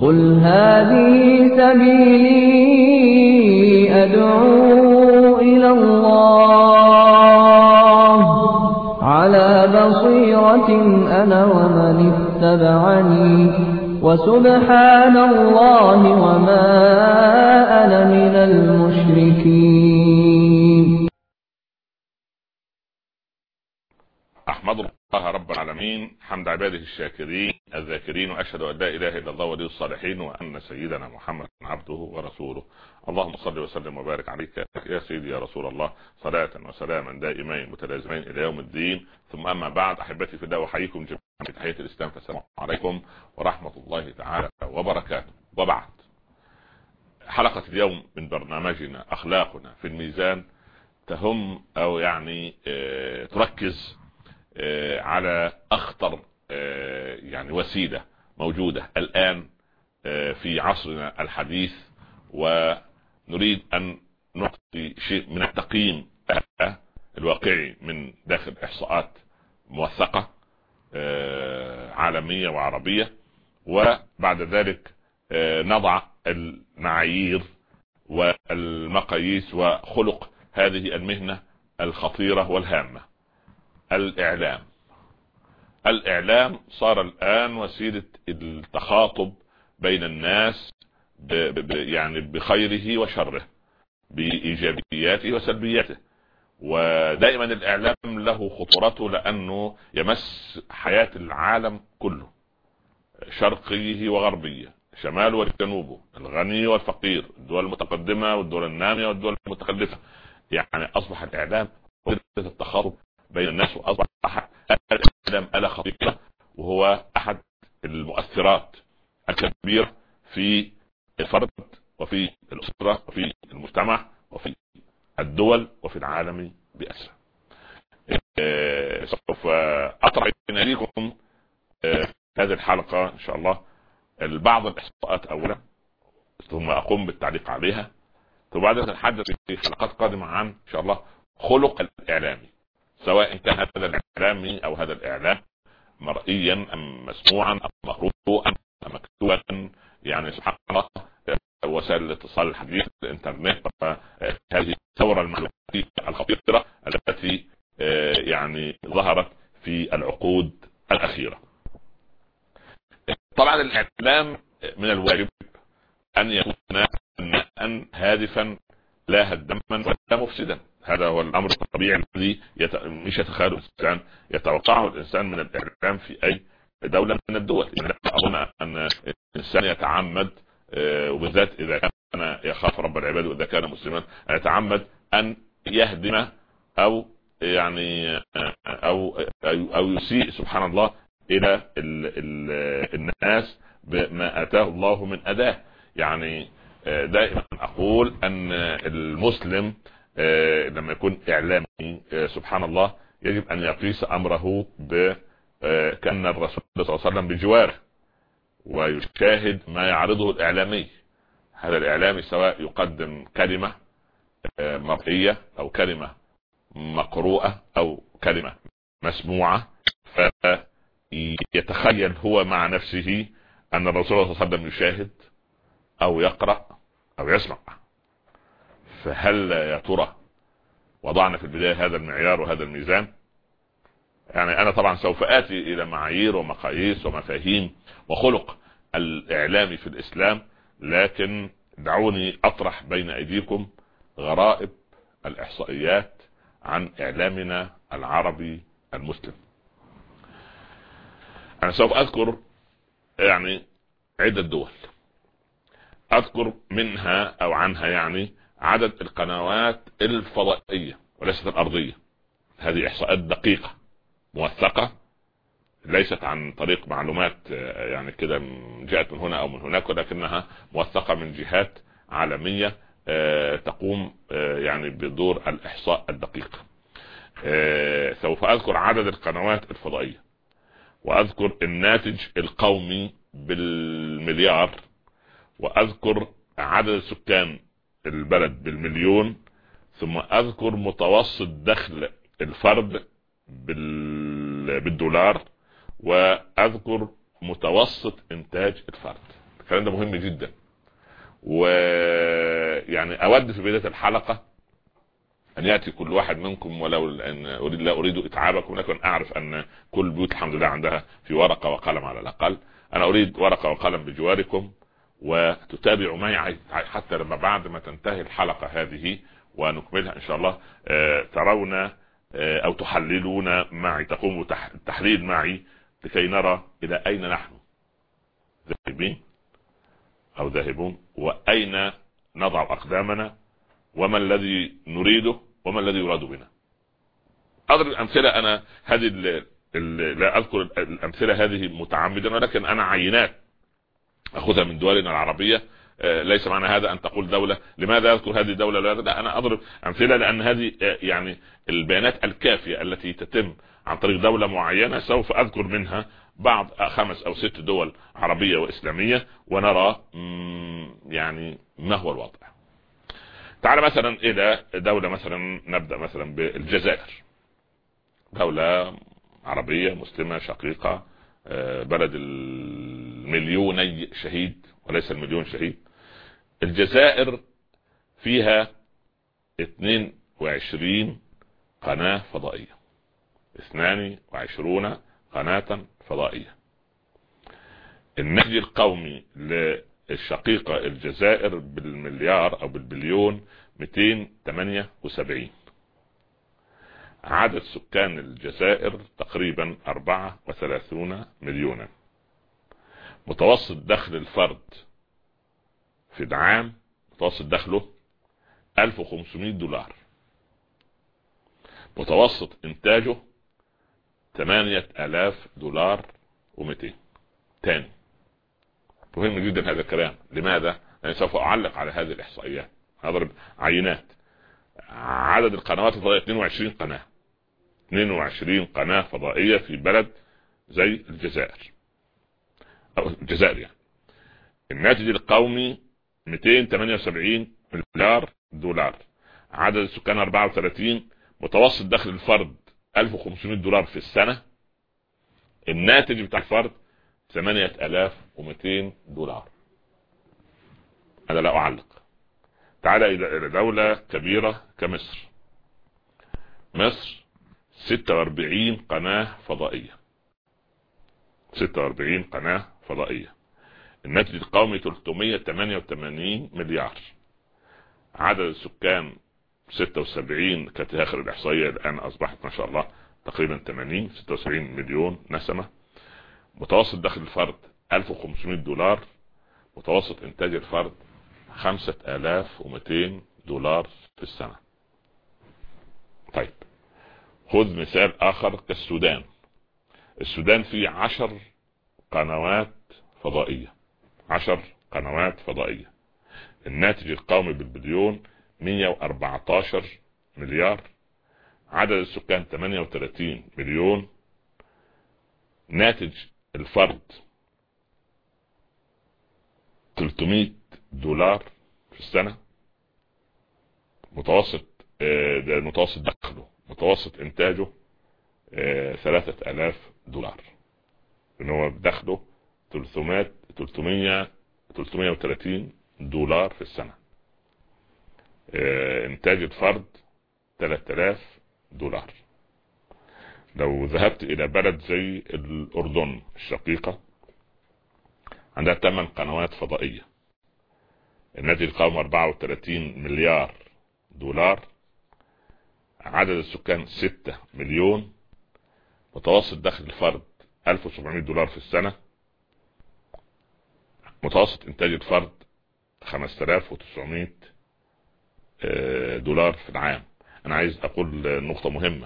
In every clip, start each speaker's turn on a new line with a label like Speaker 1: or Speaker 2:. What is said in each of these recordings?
Speaker 1: قل هذه سبيلي أدعو إلى الله على بصيرة أنا ومن اتبعني وسبحان الله وما أنا من المشركين.
Speaker 2: أحمد الله رب العالمين حمد عباده الشاكرين الذاكرين، وأشهد أن لا إله إلا الله ولي الصالحين، وأن سيدنا محمد عبده ورسوله. اللهم صل وسلم وبارك عليك يا سيدي يا رسول الله، صلاة وسلاما دائمين متلازمين إلى يوم الدين. ثم أما بعد، أحبتي في الله، وحييكم جميعا بتحية الإسلام، فالسلام عليكم ورحمة الله تعالى وبركاته. وبعد، حلقة اليوم من برنامجنا أخلاقنا في الميزان تهم أو يعني تركز على أخطر يعني وسيلة موجودة الآن في عصرنا الحديث، ونريد أن نعطي شيء من التقييم الواقعي من داخل إحصاءات موثقة عالمية وعربية، وبعد ذلك نضع المعايير والمقاييس وخلق هذه المهنة الخطيرة والهامة. الإعلام صار الآن وسيلة التخاطب بين الناس يعني بخيره وشره، بإيجابياته وسلبياته، ودائما الإعلام له خطورته لأنه يمس حياة العالم كله، شرقيه وغربيه، شماله وجنوبه، الغني والفقير، الدول المتقدمة والدول النامية والدول المتخلفة. يعني أصبح الإعلام وسيلة التخاطب بين الناس، وأصبح الإعلام آلة خطيرة، وهو أحد المؤثرات الكبيرة في الفرد وفي الأسرة وفي المجتمع وفي الدول وفي العالم بأسره. سوف أطرح إليكم هذه الحلقة إن شاء الله بعض الإحصاءات أولا، ثم أقوم بالتعليق عليها، ثم بعد ذلك نتحدث في حلقات قادمة عن إن شاء الله خلق الإعلامي، سواء كان هذا الإعلامي أو هذا الإعلام مرئيا أم مسموعا أم مقروءا أم مكتوبا. يعني سبحان الله، وسائل الاتصال الحديث، الإنترنت، هذه الثورة المعلوماتية الخطيرة التي يعني ظهرت في العقود الأخيرة. طبعا الإعلام من الواجب أن يكون أن هادفا لا هدما ولا مفسدا. هذا هو الأمر الطبيعي الذي مش يتخيله الإنسان، يتوقعه الإنسان من الإعلام في أي دولة من الدول. لا أظن أن الإنسان يتعمد، وبالذات إذا كان يخاف رب العباد وإذا كان مسلما، أن يتعمد أن يهدم أو يعني أو يسيء سبحان الله إلى الناس بما آتاه الله من أداة. يعني دائما أقول أن المسلم لما يكون إعلامي سبحان الله يجب أن يقيس أمره كأن الرسول صلى الله عليه وسلم بجواره، ويشاهد ما يعرضه الإعلامي. هذا الإعلامي سواء يقدم كلمة مرئية أو كلمة مقروءة أو كلمة مسموعة، فيتخيل هو مع نفسه أن الرسول صلى الله عليه وسلم يشاهد أو يقرأ أو يسمع. فهل يا ترى وضعنا في البداية هذا المعيار وهذا الميزان؟ يعني أنا طبعا سوف آتي إلى معايير ومقاييس ومفاهيم وخلق الإعلامي في الإسلام، لكن دعوني أطرح بين أيديكم غرائب الإحصائيات عن إعلامنا العربي المسلم. أنا سوف أذكر يعني عدة دول، أذكر منها أو عنها يعني عدد القنوات الفضائية وليست الأرضية. هذه إحصاءات دقيقة موثقة، ليست عن طريق معلومات يعني كده جاءت من هنا أو من هناك، ولكنها موثقة من جهات عالمية تقوم يعني بدور الإحصاء الدقيق. سوف أذكر عدد القنوات الفضائية، وأذكر الناتج القومي بالمليار، وأذكر عدد سكان البلد بالمليون، ثم أذكر متوسط دخل الفرد بالدولار، وأذكر متوسط إنتاج الفرد. الكلام ده مهم جدا. ويعني اود في بداية الحلقة ان يأتي كل واحد منكم، ولو ان لا اريد اتعابكم، لكن اعرف ان كل البيوت الحمد لله عندها في ورقة وقلم على الاقل. انا اريد ورقة وقلم بجواركم وتتابعوا معي حتى لما بعد ما تنتهي الحلقة هذه ونكملها ان شاء الله ترون او تحللون معي، تقوموا التحليل معي لكي نرى الى اين نحن ذاهبين او ذاهبون، واين نضع اقدامنا، وما الذي نريده وما الذي يراد بنا. اضرب الامثله، انا هذه لا اذكر الامثله هذه متعمدا، ولكن انا عينات اخذها من دولنا العربيه. ليس معنى هذا ان تقول دولة لماذا اذكر هذه الدولة، لا انا اضرب امثله لان هذه يعني البيانات الكافيه التي تتم عن طريق دولة معينة، سوف اذكر منها بعض 5 أو 6 دول عربية واسلامية ونرى يعني ما هو الوضع. تعال مثلا الى دولة، مثلا نبدأ مثلا بالجزائر، دولة عربية مسلمة شقيقة، بلد المليوني شهيد وليس المليون شهيد. الجزائر فيها 22 قناة فضائية، 22 قناة فضائية. الناتج القومي للشقيقة الجزائر بالمليار او بالبليون 278. عدد سكان الجزائر تقريبا 34 مليونا. متوسط دخل الفرد في العام، متوسط دخله 1500 دولار. متوسط انتاجه 8000 دولار و200. تاني مهم جدا هذا الكلام. لماذا؟ يعني سوف اعلق على هذه الاحصائيات، هضرب عينات. عدد القنوات الفضائية 22 قناة، 22 قناة فضائية في بلد زي الجزائر او الجزائر يعني. الناتج القومي 278 مليار دولار. عدد السكان 34. متوسط دخل الفرد 1500 دولار في السنة. الناتج بتاع الفرد 8200 دولار. انا لا اعلق. تعال الى دولة كبيرة كمصر. مصر 46 قناة فضائية، 46 قناة فضائية. الناتج القومي 388 مليار. عدد السكان 76، كانت اخر الاحصائية، الان اصبحت ما شاء الله تقريبا 76 مليون نسمة. متوسط دخل الفرد 1500 دولار. متوسط انتاج الفرد 5200 دولار في السنة. طيب خذ مثال اخر كالسودان. السودان فيه 10 قنوات فضائية، 10 قنوات فضائية. الناتج القومي بالبليون 114 مليار. عدد السكان 38 مليون. ناتج الفرد 300 دولار في السنة. متوسط ده متوسط دخله، متوسط انتاجه 3000 دولار. ان هو دخله 330 دولار في السنة. انتاج الفرد 3000 دولار. لو ذهبت الى بلد زي الاردن الشقيقة، عندها 8 قنوات فضائية. الناتج القومي 34 مليار دولار. عدد السكان 6 مليون. متوسط دخل الفرد 1700 دولار في السنة. متوسط انتاج الفرد 5900 دولار في العام. انا عايز اقول نقطة مهمة.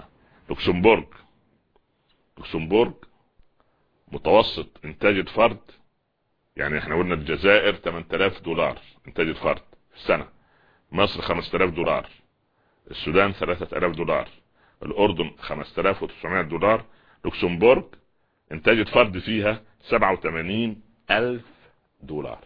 Speaker 2: لوكسمبورغ متوسط انتاج الفرد، يعني احنا قلنا الجزائر 8000 دولار انتاج الفرد في السنة، مصر 5000 دولار، السودان 3000 دولار، الاردن 5900 دولار. لوكسمبورغ انتاج الفرد فيها 87000 دولار.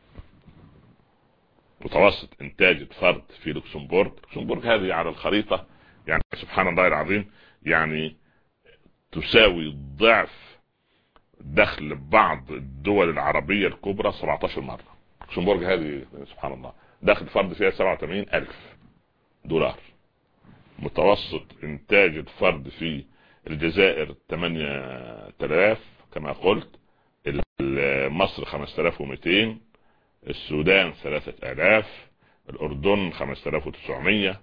Speaker 2: متوسط انتاج الفرد في لوكسمبورغ هذه على الخريطة يعني سبحان الله العظيم، يعني تساوي ضعف دخل بعض الدول العربية الكبرى 17 مرة. لوكسمبورغ هذه سبحان الله دخل فرد فيها 87,000 دولار. متوسط انتاج الفرد في الجزائر 8,000 كما قلت، مصر 5,200، السودان 3,000، الأردن 5,900،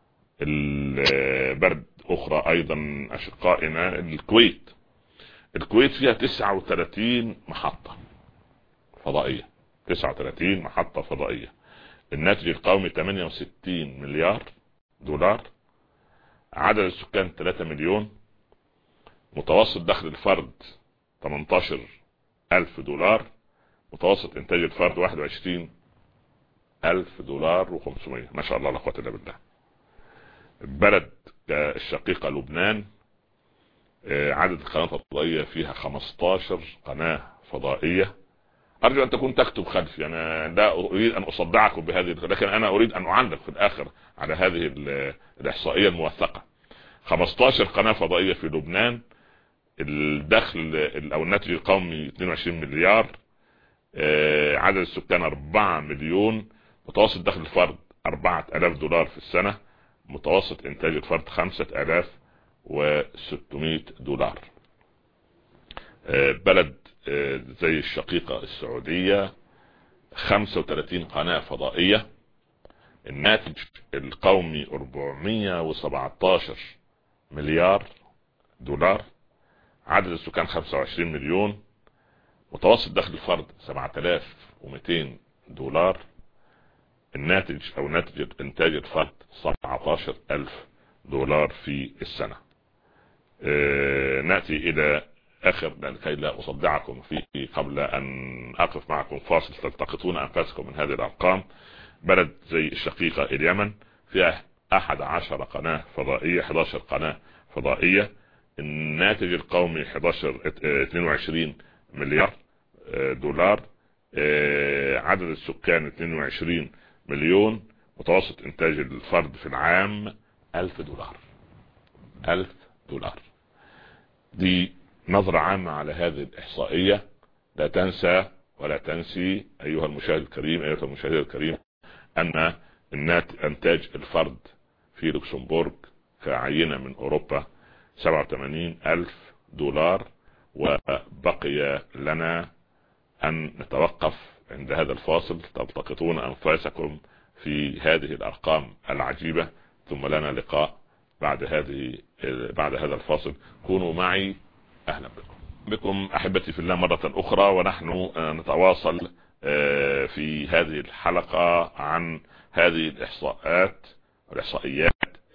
Speaker 2: البلد أخرى أيضا أشقائنا الكويت فيها 39 محطة فضائية، 39 محطة فضائية. الناتج القومي 68 مليار دولار، عدد السكان 3 مليون، متوسط دخل الفرد 18,000 دولار، متوسط انتاج الفرد 21,000 دولار و500. ما شاء الله لا قوة الا بالله. البلد الشقيقة لبنان عدد القنوات الفضائية فيها 15 قناة فضائية. ارجو ان تكون تكتب خلفي، انا لا اريد ان اصدعكم بهذه، لكن انا اريد ان اعلق في الاخر على هذه الاحصائية الموثقة. 15 قناة فضائية في لبنان، الدخل او الناتج القومي 22 مليار، عدد السكان 4 مليون، متوسط دخل الفرد 4,000 دولار في السنة، متوسط انتاج الفرد 5,600 دولار. بلد زي الشقيقة السعودية 35 قناة فضائية، الناتج القومي 417 مليار دولار، عدد السكان 25 مليون، متوسط دخل الفرد 7,200 دولار، الناتج او ناتج انتاج الفرد 17,000 دولار في السنة. نأتي الى اخر لكي لا اصدعكم فيه قبل ان اقف معكم فاصل تلتقطون انفاسكم من هذه الارقام. بلد زي الشقيقة اليمن فيها 11 قناة فضائية، 11 قناة فضائية، الناتج القومي 22 مليار دولار، عدد السكان 22 مليون، متوسط انتاج الفرد في العام 1000 دولار. 1000 دولار. دي نظرة عامة على هذه الإحصائية. لا تنسى ولا تنسي أيها المشاهد الكريم، أيها المشاهد الكريم، أن انتاج الفرد في لوكسمبورغ كعينة من أوروبا 87,000 دولار، وبقي لنا أن نتوقف عند هذا الفاصل. تلتقطون أنفاسكم في هذه الأرقام العجيبة، ثم لنا لقاء بعد هذا الفاصل. كونوا معي. أهلا بكم أحبتي في الله مرة أخرى، ونحن نتواصل في هذه الحلقة عن هذه الإحصائيات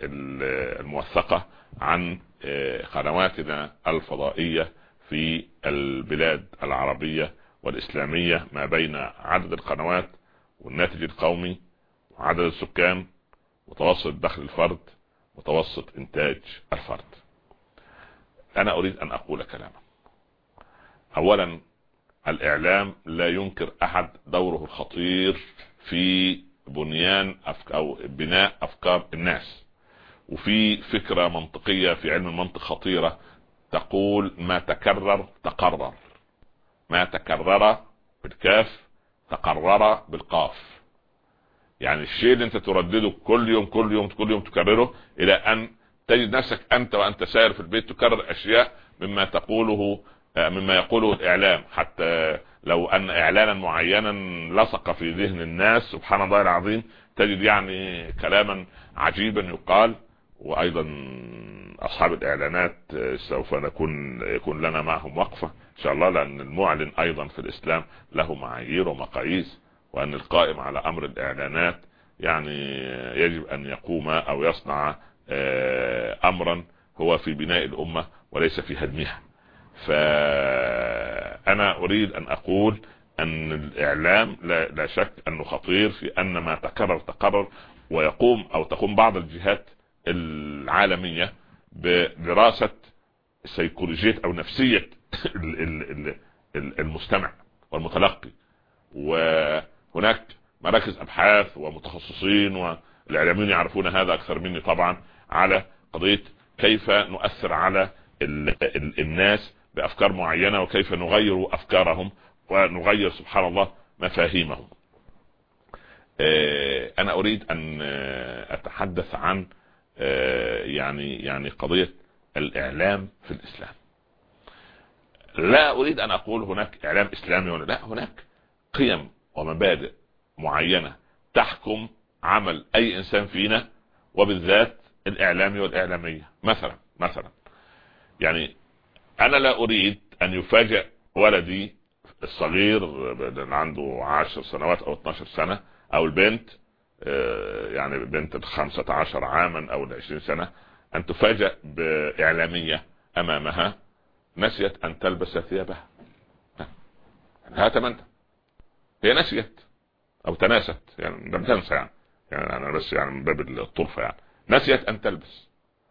Speaker 2: الموثقة عن قنواتنا الفضائية في البلاد العربية والإسلامية، ما بين عدد القنوات والناتج القومي وعدد السكان، متوسط دخل الفرد، متوسط انتاج الفرد. انا اريد ان اقول كلاما. اولا، الاعلام لا ينكر احد دوره الخطير في بنيان او بناء افكار الناس، وفي فكرة منطقية في علم المنطق خطيرة تقول ما تكرر تقرر، ما تكرر بالكاف تقرر بالقاف. يعني الشيء اللي انت تردده كل يوم كل يوم كل يوم تكرره الى ان تجد نفسك انت وانت سائر في البيت تكرر اشياء مما يقوله الاعلام، حتى لو ان اعلانا معينا لصق في ذهن الناس سبحان الله العظيم تجد يعني كلاما عجيبا يقال. وايضا اصحاب الاعلانات سوف يكون لنا معهم وقفة ان شاء الله، لان المعلن ايضا في الاسلام له معايير ومقاييس، وان القائم على امر الاعلانات يعني يجب ان يقوم او يصنع امرا هو في بناء الامة وليس في هدمها. فانا اريد ان اقول ان الاعلام لا شك انه خطير في ان ما تكرر تقرر، تقوم بعض الجهات العالمية بدراسة سيكولوجية او نفسية المستمع والمتلقي، وهناك مراكز ابحاث ومتخصصين والاعلاميين يعرفون هذا اكثر مني طبعا على قضية كيف نؤثر على الناس بأفكار معينة وكيف نغير أفكارهم ونغير سبحان الله مفاهيمهم. أنا أريد أن أتحدث عن يعني قضية الإعلام في الإسلام. لا أريد أن أقول هناك إعلام إسلامي ولا لا، هناك قيم ومبادئ معينة تحكم عمل أي إنسان فينا، وبالذات الإعلامي والإعلامية. مثلا يعني أنا لا أريد أن يفاجأ ولدي الصغير اللي عنده 10 سنوات أو 12 سنة، أو البنت يعني بنت 15 عاما أو 20 سنة، أن تفاجأ بإعلامية أمامها نسيت أن تلبس ثيابها. هاتمنت هي نسيت أو تناست، يعني لم تنسى، يعني أنا بس يعني من باب الطرفة، يعني نسيت أن تلبس،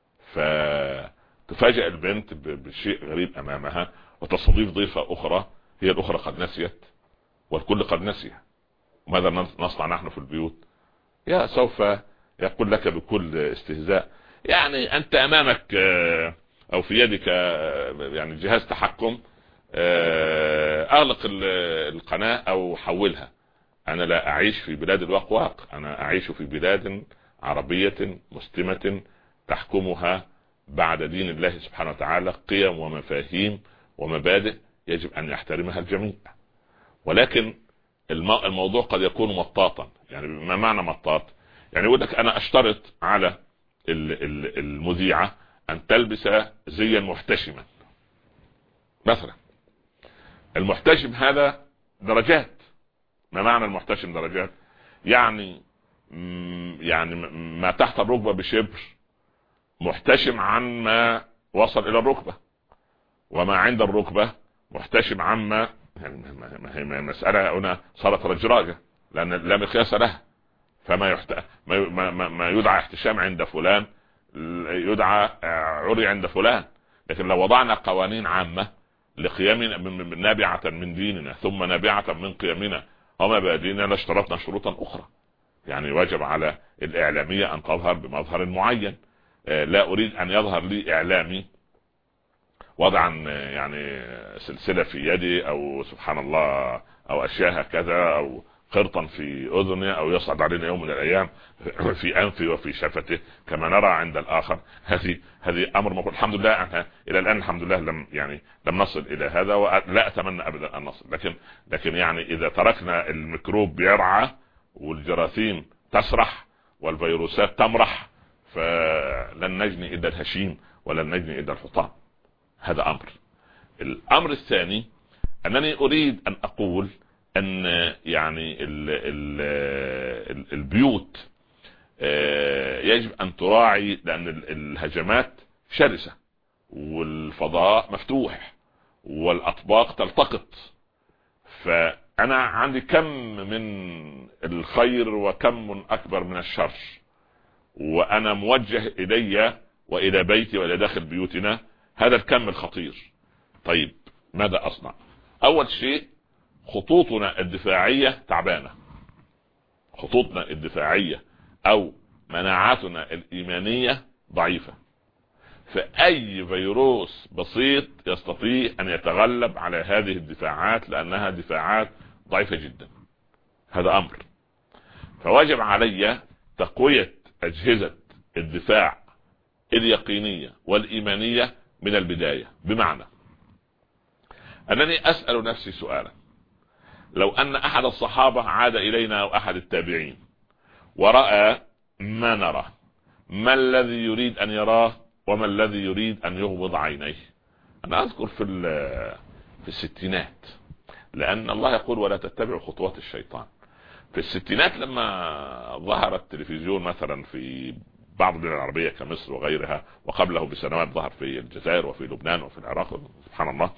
Speaker 2: فتفاجأ البنت بشيء غريب أمامها وتستضيف ضيفة أخرى، هي الأخرى قد نسيت والكل قد نسي. ماذا نصنع نحن في البيوت؟ يا سوف يقول لك بكل استهزاء يعني أنت أمامك أو في يدك يعني جهاز تحكم، أغلق القناة أو حولها. أنا لا أعيش في بلاد الوقواق، أنا أعيش في بلاد عربية مسلمة تحكمها بعد دين الله سبحانه وتعالى قيم ومفاهيم ومبادئ يجب أن يحترمها الجميع. ولكن الموضوع قد يكون مطاطا. يعني ما معنى مطاط؟ يعني يقول لك أنا أشترط على المذيعة أن تلبس زيا محتشما مثلا. المحتشم هذا درجات. ما معنى المحتشم درجات؟ يعني ما تحت الركبة بشبر محتشم عن ما وصل إلى الركبة، وما عند الركبة محتشم عما، يعني ما مسألة هنا صارت رجراجة لأن لا مقياس لها. فما ما يدعى احتشام عند فلان يدعى عري عند فلان. لكن لو وضعنا قوانين عامة لقيامنا نابعة من ديننا ثم نابعة من قيمنا ومبادئنا لاشترطنا شروطا أخرى. يعني واجب على الإعلامية أن تظهر بمظهر معين. لا أريد أن يظهر لي إعلامي وضعا يعني سلسلة في يدي أو سبحان الله أو أشياء هكذا أو خرطا في أذنه أو يصعد علينا يوم من الأيام في أنفه وفي شفته كما نرى عند الآخر. هذه أمر مقول. الحمد لله إلى الآن الحمد لله لم نصل إلى هذا، ولا أتمنى أبدا أن نصل. لكن يعني إذا تركنا الميكروب يرعى والجراثيم تسرح والفيروسات تمرح فلن نجني إلا الهشيم ولن نجني إلا الحطام. هذا أمر. الأمر الثاني أنني أريد أن أقول أن يعني البيوت يجب أن تراعي، لأن الهجمات شرسة والفضاء مفتوح والأطباق تلتقط. فأنا عندي كم من الخير وكم أكبر من الشر، وأنا موجه إلي وإلى بيتي وإلى داخل بيوتنا هذا الكم الخطير. طيب ماذا أصنع؟ أول شيء خطوطنا الدفاعية تعبانة. خطوطنا الدفاعية أو مناعتنا الإيمانية ضعيفة، فأي فيروس بسيط يستطيع أن يتغلب على هذه الدفاعات لأنها دفاعات ضعيفة جدا. هذا أمر. فواجب علي تقوية أجهزة الدفاع اليقينية والإيمانية من البداية، بمعنى أنني أسأل نفسي سؤالا: لو أن أحد الصحابة عاد إلينا أو أحد التابعين ورأى ما نرى، ما الذي يريد أن يراه وما الذي يريد أن يغمض عينيه؟ أنا أذكر في الستينات، لأن الله يقول ولا تتبعوا خطوات الشيطان. في الستينات لما ظهر التلفزيون مثلا في بعض البلاد العربية كمصر وغيرها، وقبله بسنوات ظهر في الجزائر وفي لبنان وفي العراق سبحان الله،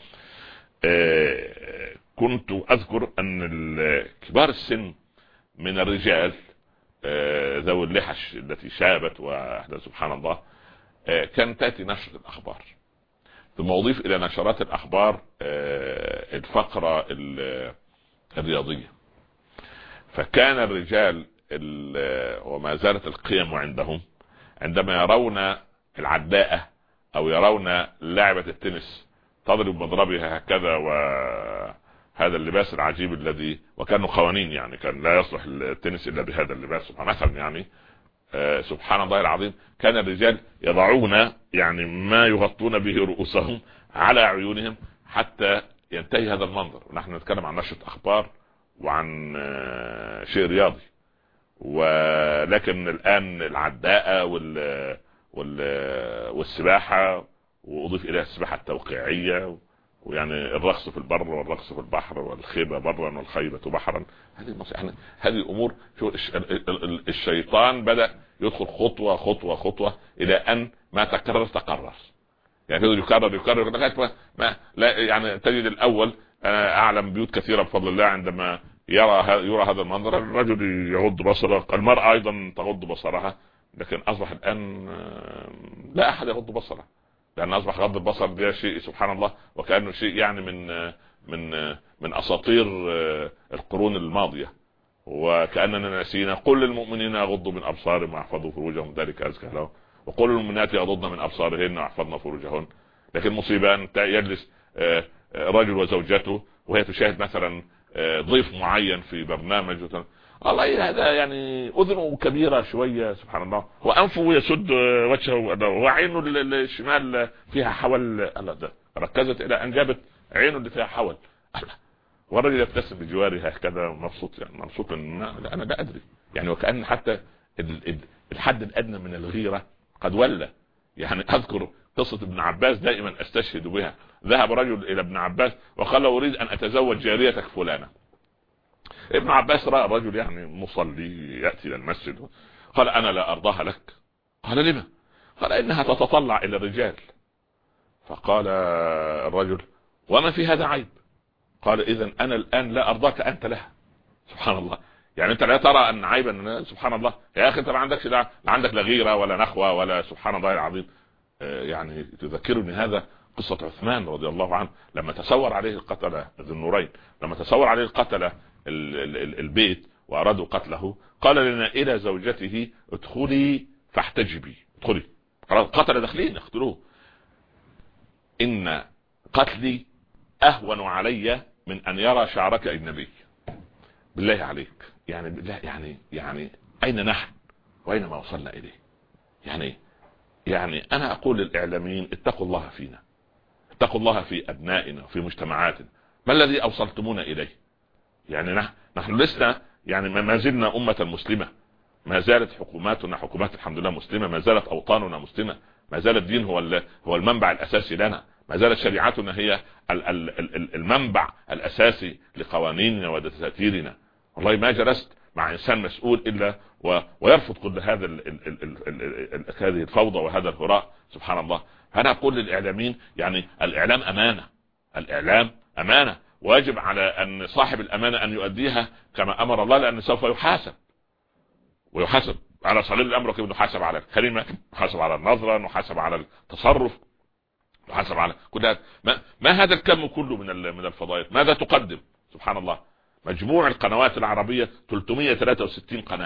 Speaker 2: كنت أذكر أن كبار السن من الرجال ذوي اللحش التي شابت وأحدث سبحان الله كانت تأتي نشرة الأخبار، ثم أضيف إلى نشرات الأخبار الفقرة الرياضية. فكان الرجال وما زالت القيم عندهم عندما يرون العداءة أو يرون لاعبة التنس تضرب مضربها هكذا، وهذا اللباس العجيب الذي وكانوا قوانين يعني كان لا يصلح التنس الا بهذا اللباس مثلا يعني. سبحان الله العظيم، كان الرجال يضعون يعني ما يغطون به رؤوسهم على عيونهم حتى ينتهي هذا المنظر. ونحن نتكلم عن نشرة اخبار وعن شيء رياضي. ولكن الان العداءة والسباحة، واضيف اليها السباحة التوقيعية، ويعني الرقص في البر والرقص في البحر والخيبة برا والخيبة بحرا. هذه امور الشيطان بدأ يدخل خطوة خطوة خطوة الى ان ما تكرر يعني يكرر لغاية ما لا يعني تجد الاول. انا اعلم بيوت كثيرة بفضل الله عندما يرى هذا المنظر الرجل يغض بصره، المرأة ايضا تغض بصرها، لكن اصبح الان لا احد يغض بصره، لان اصبح غض البصر ده شيء سبحان الله وكأنه شيء يعني من اساطير القرون الماضية. وكأننا نسينا قل للمؤمنين يغضوا من ابصارهم ويحفظوا فروجهم ذلك ازكى لهم، وقل للمؤمنات يغضضن من ابصارهن ويحفظن فروجهن. لكن مصيبة ان يجلس رجل وزوجته وهي تشاهد مثلا ضيف معين في برنامج الله هذا يعني اذنه كبيرة شوية سبحان الله، وانفه يسد وجهه، وعينه الشمال فيها حول. الله ده ركزت الى ان جابت عينه اللي فيها حول. الله، والرجل يبتسم بجواره هكذا مبسوط، يعني مبسوط انا لا ادري يعني. وكأن حتى الحد الادنى من الغيرة قد ولى. يعني اذكر قصة ابن عباس دائما استشهد بها. ذهب رجل الى ابن عباس وقال له اريد ان اتزوج جاريتك فلانة. ابن عباس رأى الرجل يعني مصلي يأتي الى المسجد، قال انا لا ارضاها لك. قال لما؟ قال انها تتطلع الى الرجال. فقال الرجل وما في هذا عيب؟ قال اذا انا الان لا ارضاك انت لها. سبحان الله، يعني انت لا ترى ان عيبا؟ سبحان الله يا اخي، انت ما عندكش لا عندك لا غيرة ولا نخوة ولا سبحان الله العظيم. يعني تذكرني هذا قصة عثمان رضي الله عنه لما تسور عليه القتلة ذو النورين، لما تسور عليه القتلة البيت وارادوا قتله، قال لنا الى زوجته ادخلي فاحتجبي، ادخلي قتل داخلين اقتلوه، ان قتلي اهون علي من ان يرى شعرك اجنبي. بالله عليك يعني بالله يعني اين نحن واين ما وصلنا اليه؟ يعني انا اقول للاعلاميين اتقوا الله فينا، اتقوا الله في ابنائنا وفي مجتمعاتنا. ما الذي اوصلتمونا اليه؟ يعني نحن لسنا يعني ما زلنا امة مسلمة، ما زالت حكوماتنا حكومات الحمد لله مسلمة، ما زالت اوطاننا مسلمة، ما زال الدين هو المنبع الاساسي لنا، ما زالت شريعتنا هي المنبع الاساسي لقوانيننا ودساتيرنا. والله ما جلست مع انسان مسؤول الا ويرفض كل هذا هذه الفوضى وهذا الهراء سبحان الله. انا اقول للاعلاميين يعني الاعلام امانة، الاعلام امانة، واجب على ان صاحب الامانة ان يؤديها كما امر الله، لان سوف ويحاسب على صليل الامر، كيف نحاسب على الكلمة، نحاسب على النظرة، نحاسب على التصرف، نحاسب على كل. ما هذا الكم كله من الفضائيات؟ ماذا تقدم؟ سبحان الله، مجموع القنوات العربية 363 قناة،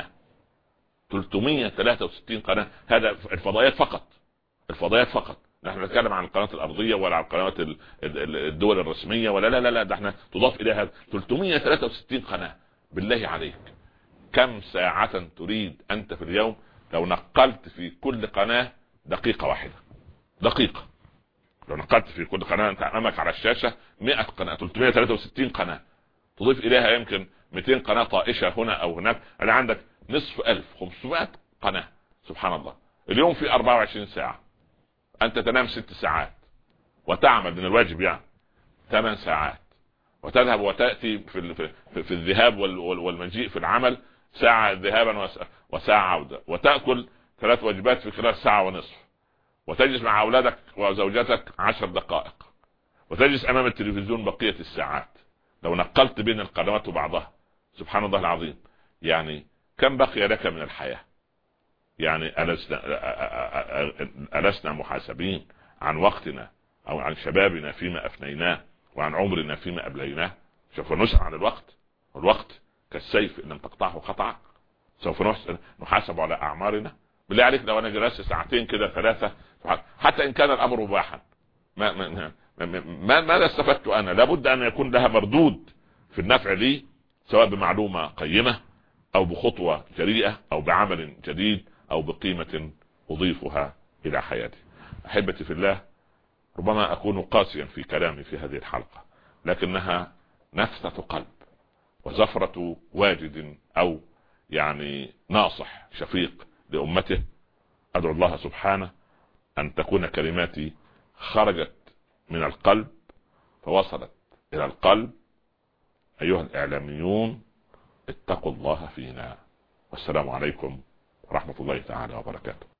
Speaker 2: 363 قناة. هذا الفضائيات فقط، الفضائيات فقط. نحن نتكلم عن القناة الارضية ولا عن قنوات الدول الرسمية ولا لا، ده احنا تضاف الى هذا 363 قناة. بالله عليك كم ساعة تريد انت في اليوم لو نقلت في كل قناة دقيقة واحدة؟ دقيقة لو نقلت في كل قناة، انت امامك على الشاشة 100 قناة، 363 قناة، تضيف اليها يمكن 200 قناة طائشة هنا او هناك، انا عندك نصف 1500 قناة. سبحان الله، اليوم في 24 ساعة، انت تنام 6 ساعات وتعمل من الواجب يعني 8 ساعات، وتذهب وتأتي في الذهاب والمجيء في العمل ساعة ذهابا وساعة عودة، وتأكل 3 وجبات في خلال ساعة ونصف، وتجلس مع اولادك وزوجتك 10 دقائق، وتجلس امام التلفزيون بقية الساعات. لو نقلت بين القنوات وبعضها سبحان الله العظيم يعني كم بقي لك من الحياة؟ يعني ألسنا محاسبين عن وقتنا او عن شبابنا فيما افنيناه وعن عمرنا فيما ابليناه؟ سوف نسأل عن الوقت كالسيف ان لم تقطعه قطعك. سوف نحاسب على اعمارنا. بالله عليك لو انا جلست ساعتين كده 3 حتى ان كان الامر مباحا ماذا استفدت انا؟ لابد ان يكون لها مردود في النفع لي، سواء بمعلومة قيمة او بخطوة جريئة او بعمل جديد او بقيمة اضيفها الى حياتي. احبتي في الله، ربما اكون قاسيا في كلامي في هذه الحلقة، لكنها نفثة قلب وزفرة واجد او يعني ناصح شفيق لامته. ادعو الله سبحانه ان تكون كلماتي خرجت من القلب فوصلت الى القلب. ايها الاعلاميون اتقوا الله فينا، والسلام عليكم ورحمة الله تعالى وبركاته.